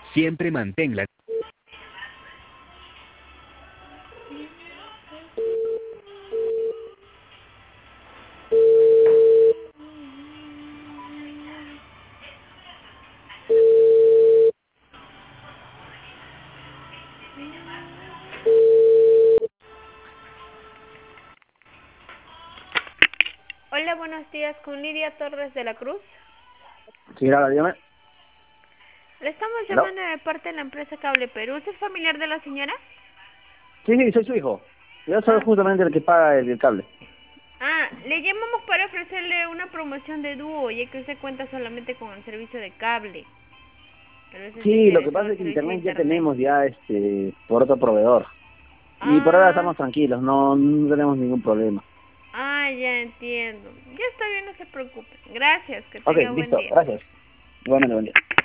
Siempre manténla. Hola, buenos días, con Lidia Torres de la Cruz. Sí, claro, dígame. Le estamos ¿Hello? llamando de parte de la empresa Cable Perú. ¿Usted es familiar de la señora? Sí, sí, soy su hijo. Yo soy Ah, justamente el que paga el cable. le llamamos para ofrecerle una promoción de dúo, ya que usted cuenta solamente con el servicio de cable. Tal vez esté Sí, lo que interesado pasa en es el que servicio de internet ya internet. tenemos ya por otro proveedor. Y por ahora Ah, estamos tranquilos, no tenemos ningún problema. ya entiendo. Ya está bien, no se preocupe. Gracias, que Ok, tenga buen listo, día. gracias. Igualmente, buen día.